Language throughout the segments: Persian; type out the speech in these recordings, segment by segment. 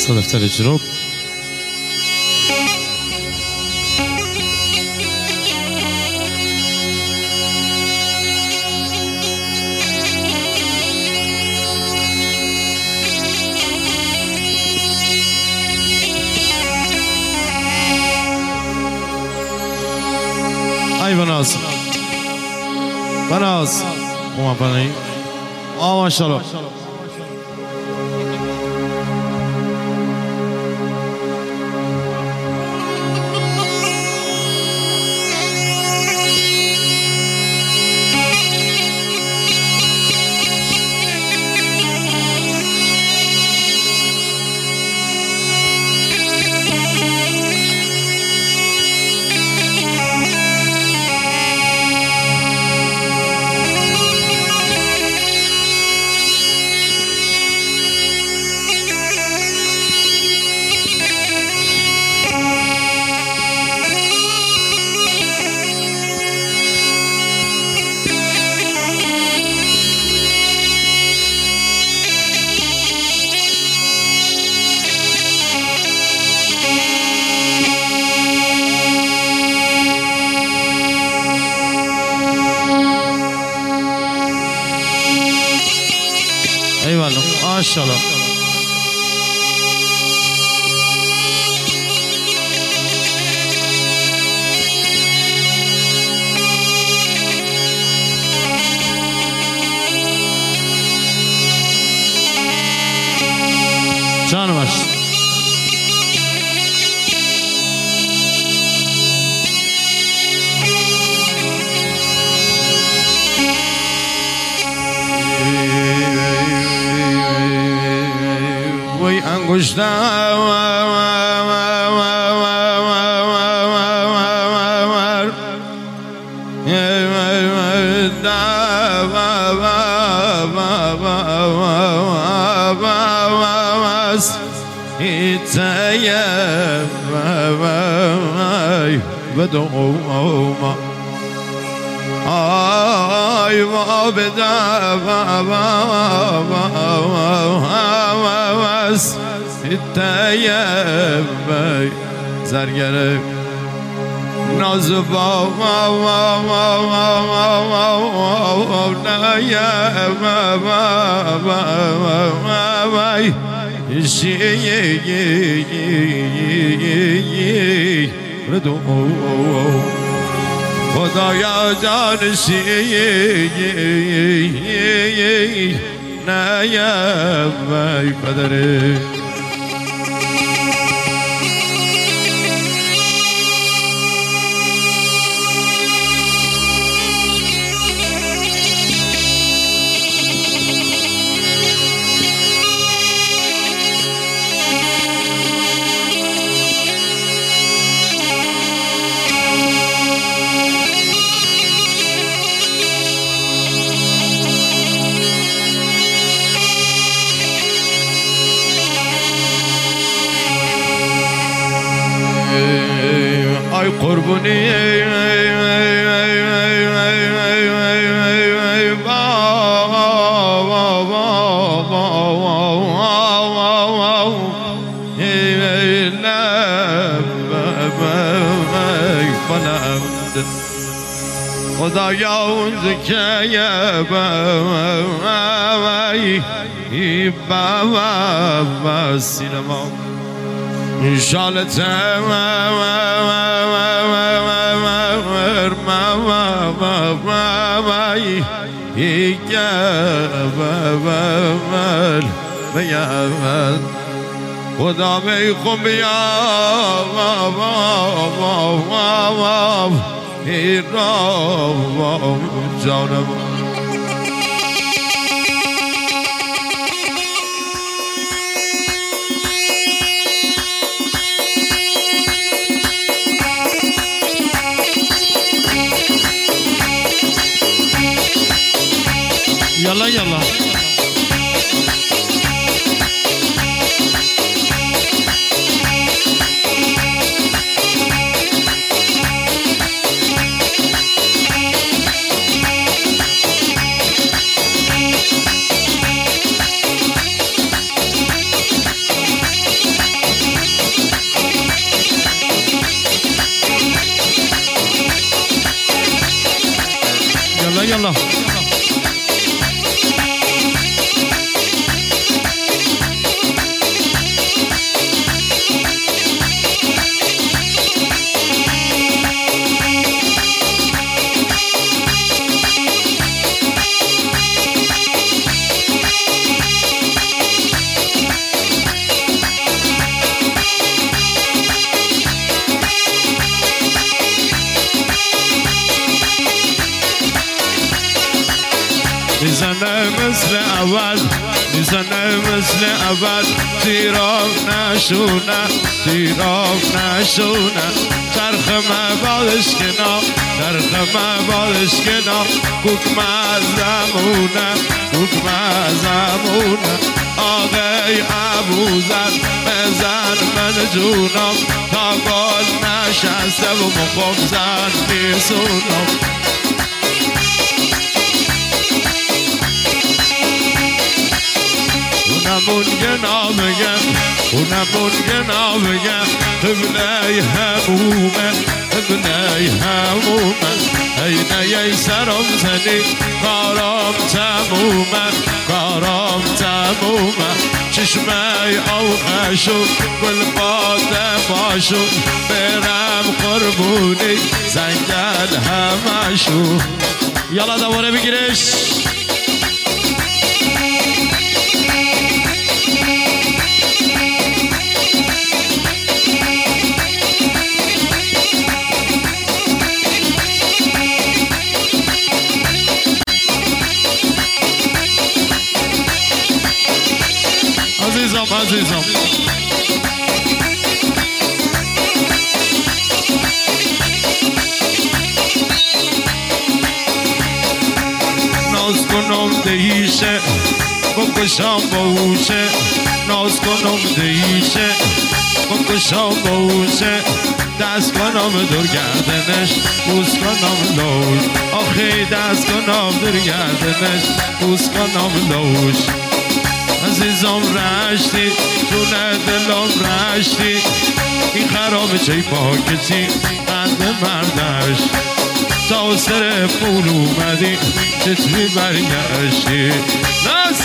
صدفت الجنوب ای بناز بناز اومد بنایی ماشاءالله ماشاءالله جانمش انگشتم بدوما آی ما بدوس التيم زرگره ناز بابا خدایا جانشی نیم قدره ای قربونی خدایا اون زکیه با سینما انشالله خدا میخوام بیا جانم يلا يلا یالا یالا میزنه مثل اول میزنه مثل اول تیراف نشونه تیراف نشونه چرخ مبادش کنا چرخ مبادش کنا کوک مزمونه کوک مزمونه آقای ابوذر بزن من جونم تا گل نشسته و مخم زن میسونم اونمون گنابگه اونمون گنابگه قبله همومه قبله همومه اینه ای سرم زنی کارم تمومه کارم تمومه چشمه آوخشو گل باده باشو برم قربونی زنگل همشو یالا دواره بگیرش عزیزم ناز کنم دهیشه بکشم باوشه ناز کنم دهیشه بکشم باوشه دست کنم دور گردنش بوس کنم لوش آخی دست کنم دور گردنش بوس کنم لوش عزیزم رشتی جونه دلم رشتی این خراب چی پاکتی قند مردش تا سر پول اومدی چطوری برگشتی نست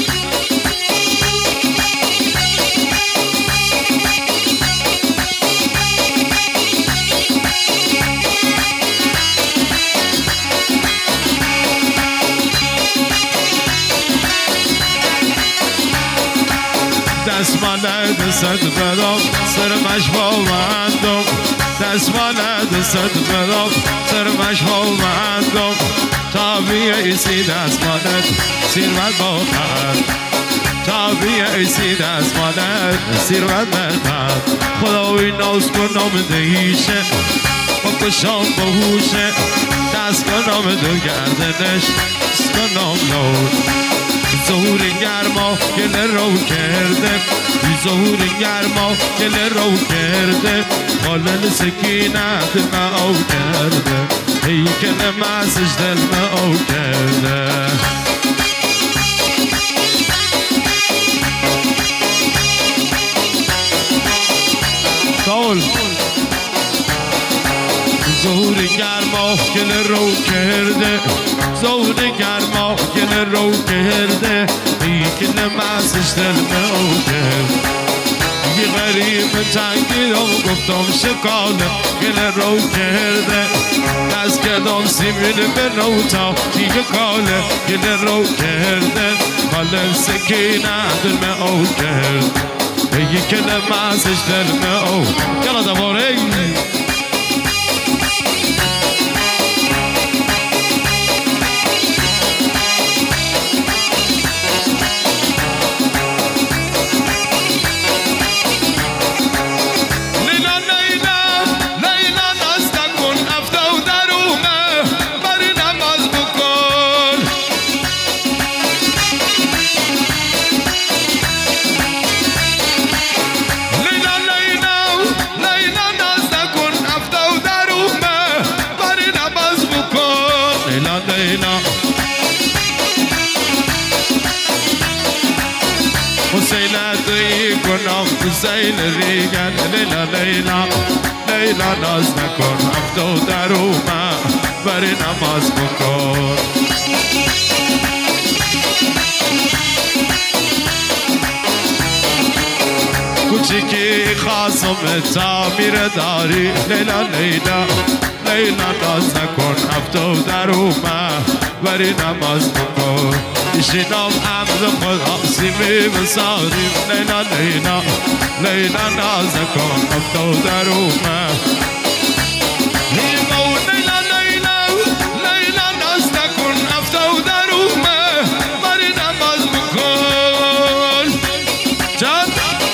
دستماله دست بدم سرمش باوندم دستماله دست بدم سرمش باوندم تا بیایسی دستمالت سیروت باخد تا بیایسی دستمالت سیروت بخد خداوی ناز کنم دهیشه بکشم بهوشه دست کنم دو گردنش دست کنم لود ظهور گرما گل رو کرده ظهور گرما گل رو کرده خالل سکینت دل او کرده ای کل مسش دل او کرده قول ظهور گرما گل رو کرده ظهور گرما گل رو کرده ای کل مسش دل او کرده یه غریب تنگی رو گفتم شکاله گل رو کرده دست کدام سیمیل به نوتا دیگه کاله گل رو کرده خاله سکینه دل او کرد ای کل مسش دل او یالا دواره حسین ریگن لیلا لیلا لیلا ناز نکن هفتو در اومد بری نماز بکن کوچیکی خواستم تعمیر داری لیلا لیلا لیلا ناز نکن هفتو در اومد بری نماز بکن ایشینام عمد خدا سیمی بساریم لیلا لیلا لیلا ناز نکن هفتو در اومد لیلا لیلا لیلا ناز نکن هفتو در اومد بری نماز بکن جان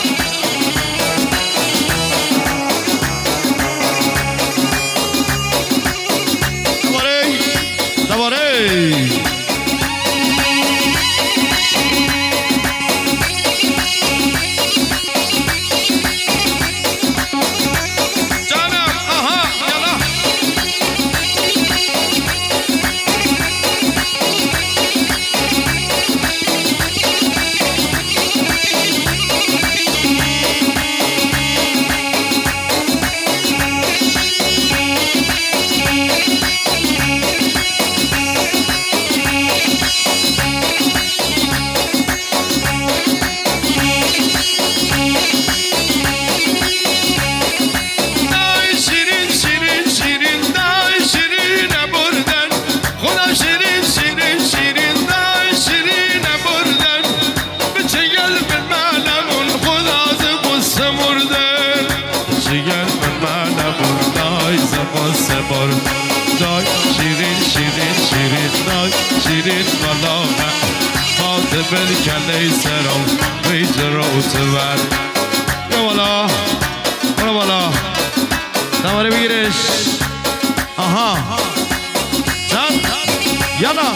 دای شیرین شیرین شیرین دای شیرین قلاقه خاطب کلی سرم ریز رو تبر یا بالا برو بالا نماره بگیرش آها جان یالا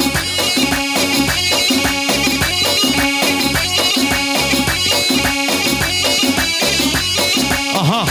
آها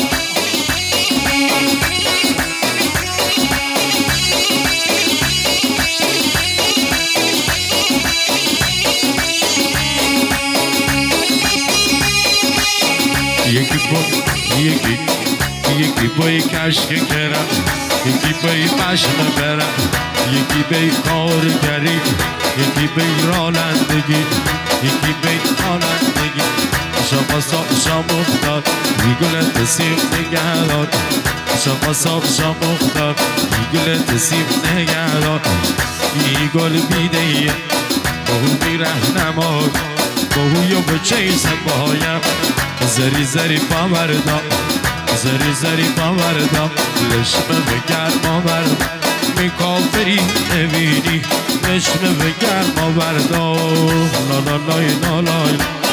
یکی بای کشک کرم یکی بای پشم برم یکی بای کارگری یکی بای رانندگی یکی بای خوانندگی شما صاحب شما مختار میگل تسیم نگهدار شما صاحب شما مختار میگل تسیم نگهدار میگل بیدهیه باهو میره نماد باهو بچه سبایم زری زری پاوردم زری زری پاوردم لشمه بگرم آوردم می کافری نبینی لشمه بگرم آوردم لا لا لای لا لای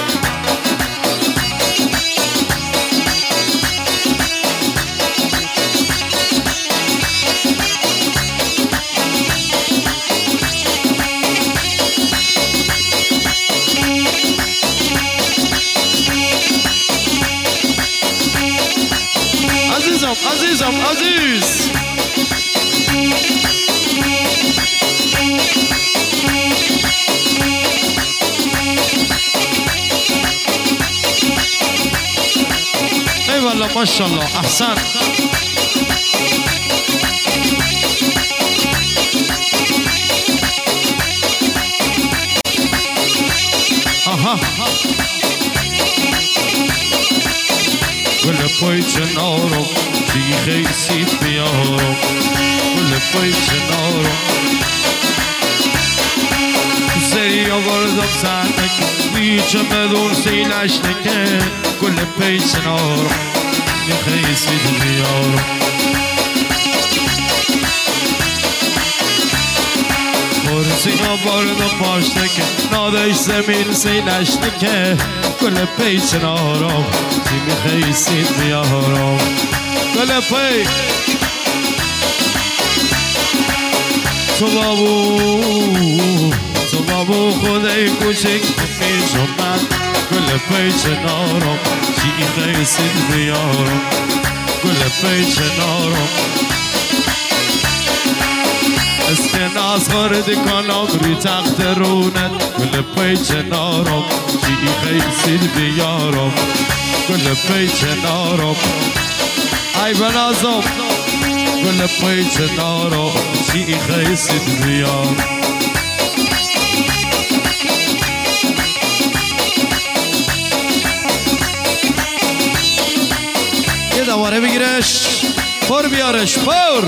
عزیزم عزیز ای والله ماشاءالله احسن آها گل پای چنارم شیخه سید بیارم گل پای چنارم سری آوردم سرنک بیچه بدون سینش نکه گل پای چنارم شیخه سید بیارم برسی آوردم پاشنکه نادش زمین سینش نکه گل پای چنارم شیخه سید بیارم گل پای تو بابو خدای کوچک میشم من گل پای چنارم شیخه سید بیارم گل پای چنارم اسکناس خورد کنم روی تخت رونت گل پای چنارم شیخه سید بیارم گل پای چنارم ای بنازم گل پیچ دارا شیخه سید بیار یه دواره بگیرش پر بیارش پر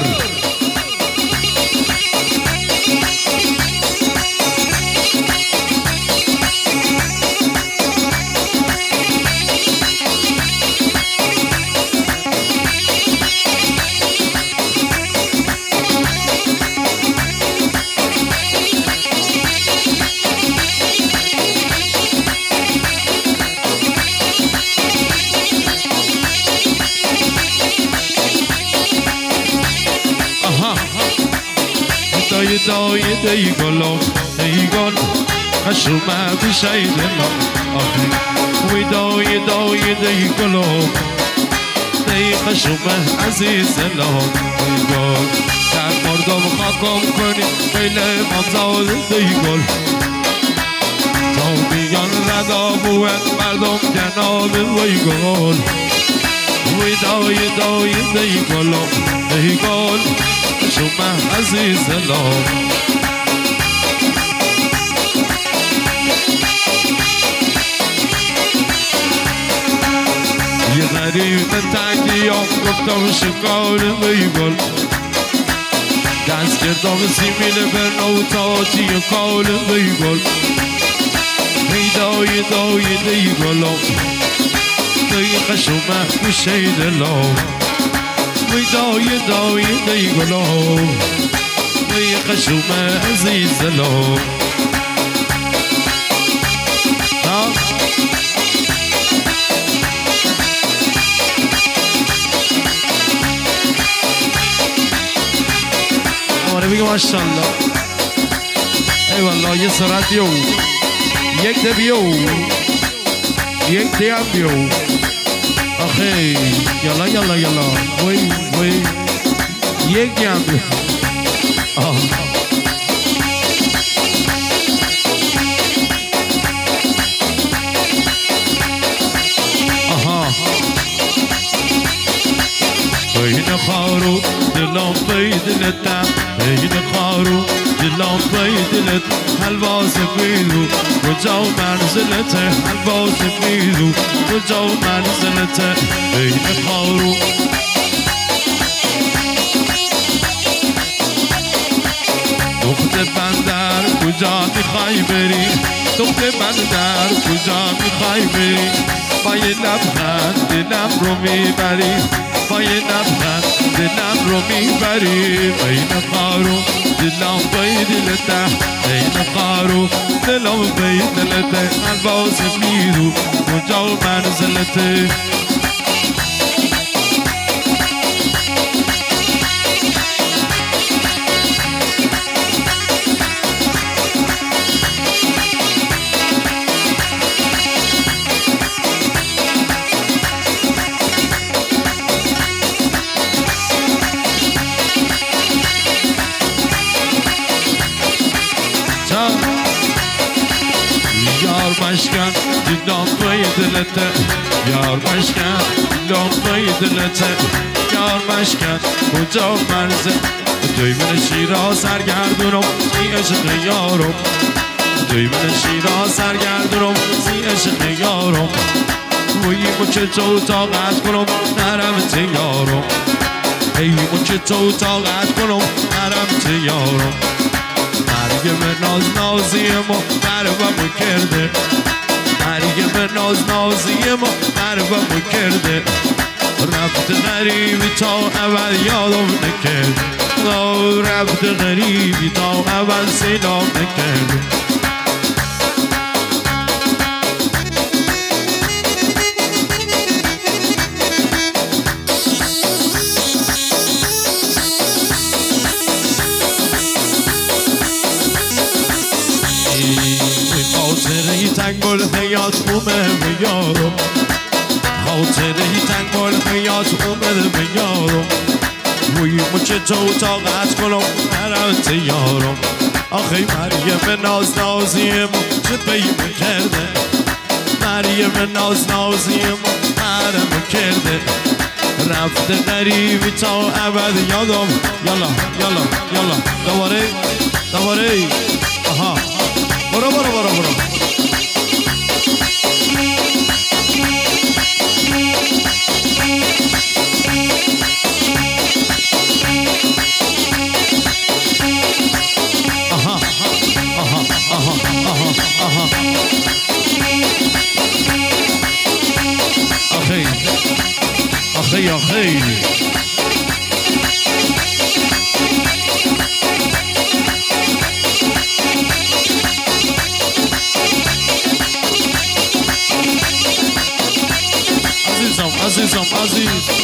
دایده ای گلم ای گل خشومه بشه دلم آخی وی دایده ای گلم ای خشومه عزیز دلم ای گل در مردم خاکم کنی خیلی مزاده ای گل تا بیان ردا بود مردم جناب وی گل وی دایده ای گلم ای گل خشومه عزیز دلم یه غریب تنگیام گفتم شکار بیگل دست کردم سیمیل برنو تاتی کار بیگل دایده ای گلم ای خشومه بشه دلم وی دایده ای گلم ای خشومه عزیز دلم اماره بگه ماشالله ای والله یه سرعت بیو یک ده بیو یک ده هم بیو آخی یالا یالا یالا وی یک ده هم بیو این خارو دلم پیدلتم این خارو دلم پیدلت حلوا سفیدو کجا منزلته حلوا سفیدو کجا منزلته این خارو دخت بندر کجا میخوای بری دخت بندر کجا میخوای بری با یه لبخند دلم رو میبری با یه لبخند دلم رو میبری این خارو دلم پیدلته این خارو دلم پیدلته حلوا سفیدو کجا منزلته مشکن دلم پیدلته یار مشکن دلم پیدلته یار مشکن کجا منزل توی من شیراز سرگردونم سی عشق یارم توی من شیراز سرگردونم سی عشق یارم وی مچه تو طاقت کنم نرم یارم ای مچه تو طاقت کنم نرم یارم مریم ناز نازی ما قربم کرده مریم ناز نازی ما قربم کرده رفت غریبی تا اول یادم نکرد رفت غریبی تا اول سلام نکرد خاطره تنگل حیات اومد یارم خاطره تنگل حیات اومد یارم وی مچه تو طاقت کنم نرمت یارم آخی مریم ناز نازی ما چه پیمه کرده مریم ناز نازی ما حرم کرده رفته غریبی تا ابد یادم. یالا یالا یالا دوباره دوباره. آها برو برو برو برو. آها آها آها آها آها. آخی آخی آخی. عزیزم عزیزم عزیز.